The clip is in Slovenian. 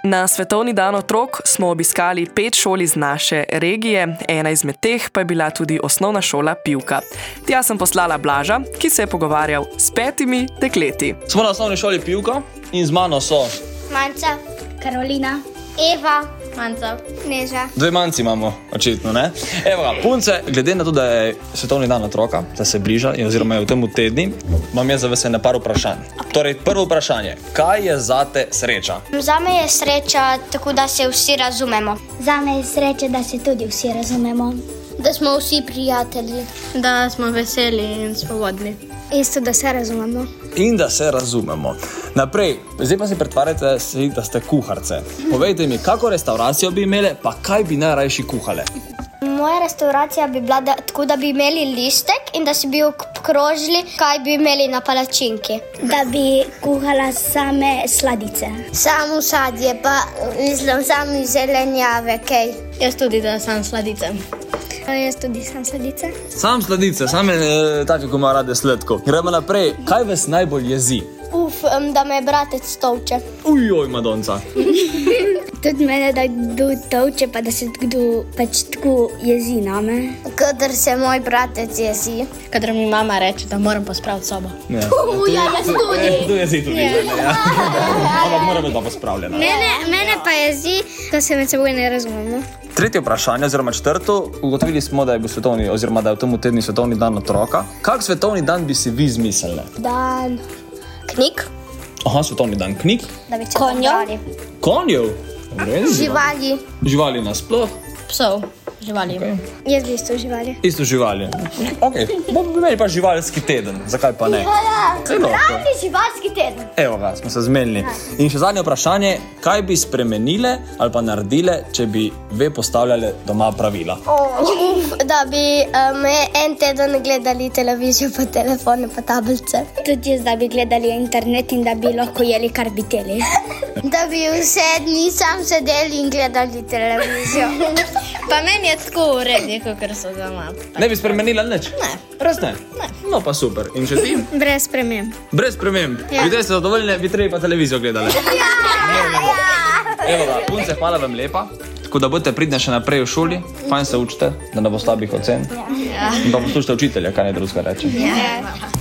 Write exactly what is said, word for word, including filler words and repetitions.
Na svetovni dan otrok smo obiskali pet šol iz naše regije, ena izmed teh pa je bila tudi osnovna šola Pivka. Tja sem poslala Blaža, ki se je pogovarjal s petimi dekleti. Smo na osnovni šoli Pivka in z mano so Manca, Karolina, Eva, Manca, Neža. Dve manci imamo, očitno, ne? Evo ga, punce, glede na to, da je svetovni dan otroka, da se bliža, oziroma je v tem tedni, imam jaz za vas ene par vprašanj. Torej, prvo vprašanje, kaj je zate sreča? Zame je sreča tako, da se vsi razumemo. Zame je sreča, da se tudi vsi razumemo. Da smo vsi prijatelji. Da smo veseli in svobodni. Isto, da se razumemo. In da se razumemo. Naprej, zdaj pa si pretvarjate, da ste kuharce. Povejte mi, kako restauracijo bi imele, pa kaj bi najrajši kuhale? Moja restauracija bi bila da, tako, da bi imeli listek in da si bi obkrožili, kaj bi imeli na palačinki. Da bi kuhala same sladice. Samo sadje, pa mislim, samo zelenjave, kaj. Jaz tudi, da sam sladice. Jaz tudi sam sladice. Sam sladice, same e, take, ko ima rade sladko. Gremo naprej, kaj vas najbolj jezi? Uf, um, da me bratec tolče. Ujoj, Madonca. Tudi mene, da kdo tolče, pa da se kdo pač tako jezi name. Kadar se moj bratec jezi. Kadar mi mama reče, da moram pospraviti sobo. Ja, Uh, ja, jaz tudi. Tu jezi tudi. Ja. Ampak mora biti pa pospravljena. Mene, mene pa jezi, da se med seboj ne razumemo. Tretje vprašanje, oziroma četrto, ugotovili smo, da je bil svetovni, oziroma da je v tem tednu svetovni dan otroka. Kak svetovni dan bi si vi zmislili? Dan knjig. Aha, svetovni dan knjig. Da bi se Konjev. pobrali. Konjev? Res? Živali. Živali nasploh. Psov, živali. Okay. Jaz bi isto živali. Isto živali. Ok, bomo imeli pa živalski teden, zakaj pa ne? Pravi živalski teden. Evo ga, smo se zmenili. In še zadnje vprašanje, kaj bi spremenile ali pa naredile, če bi ve postavljale doma pravila? Oh, uf, da bi um, en teden gledali televizijo, pa telefone, pa tablice. Tudi jaz, da bi gledali internet in da bi lahko jeli, kar bi teli. Da bi vse dni sam sedeli in gledali televizijo. Pa meni je tako v redu, kot so doma. Ne bi spremenila nič? Ne. Res ne? Ne. No pa super. In če ti? Brez sprememb. Brez sprememb. Ja. Ljudje ste zadovoljni, bi trebali pa televizijo gledali. Ja, ja. Evo ga, punce, hvala vam lepa. Tako da boste pridne še naprej v šoli, fajn se učite, da ne bo slabih ocen. Ja. In pa poslušajte učitelja, kaj ne drugega reče. Ja.